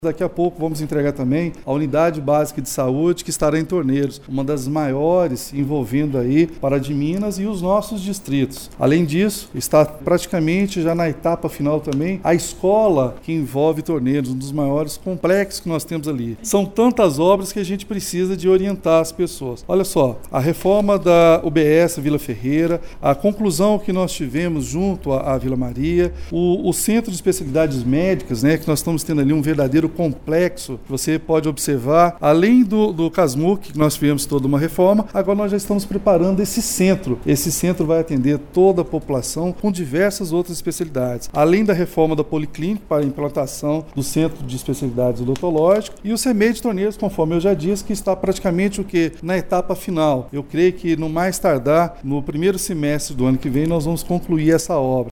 Daqui a pouco vamos entregar também a unidade básica de saúde que estará em Torneiros, uma das maiores envolvendo aí Pará de Minas e os nossos distritos. Além disso, está praticamente já na etapa final também a escola que envolve Torneiros, um dos maiores complexos que nós temos ali. São tantas obras que a gente precisa de orientar as pessoas. Olha só, a reforma da UBS Vila Ferreira, a conclusão que nós tivemos junto à Vila Maria, o Centro de Especialidades Médicas, né, que nós estamos tendo ali um verdadeiro complexo, você pode observar, além do CASMUC, que nós tivemos toda uma reforma, agora nós já estamos preparando esse centro. Esse centro vai atender toda a população com diversas outras especialidades. Além da reforma da Policlínica para a implantação do Centro de Especialidades Odontológicas e o CEMEI de Torneiros, conforme eu já disse, que está praticamente na etapa final. Eu creio que no mais tardar, no primeiro semestre do ano que vem, nós vamos concluir essa obra.